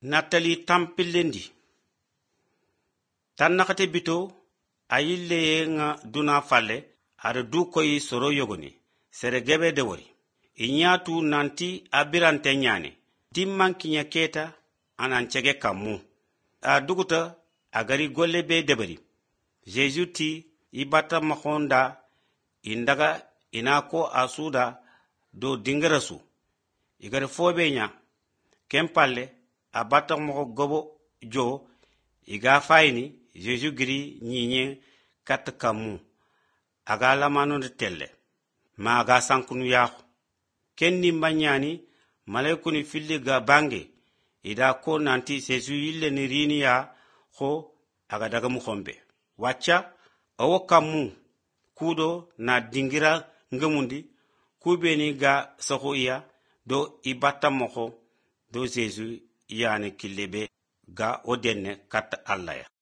Natali tampillendi. Tan nakate bito ayille nga duna falle ada du koyi soro yogoni sere gebe de wori. Inyatu nanti abirante nyane. Dimman kinya keta anan chege kamu. A duguta agari golle be debari. Jesu ti ibata makonda indaga inako asuda do dingarasu. Igare fobe nya kempalle abata moko gobo jo iga fayni Jesu giri nyinye kat kamu aga lamano de telle ma aga sankunu yahu kenni mbanyani malaikuni filli ga bange ida ko nanti Jesu yille ni rini ya ho aga daga mukhombe wacha awo kamu kudo na dingira ngamundi kubeni ga soko iya do ibata moko do Jesu yani kilebe ga odenne kat Allah ya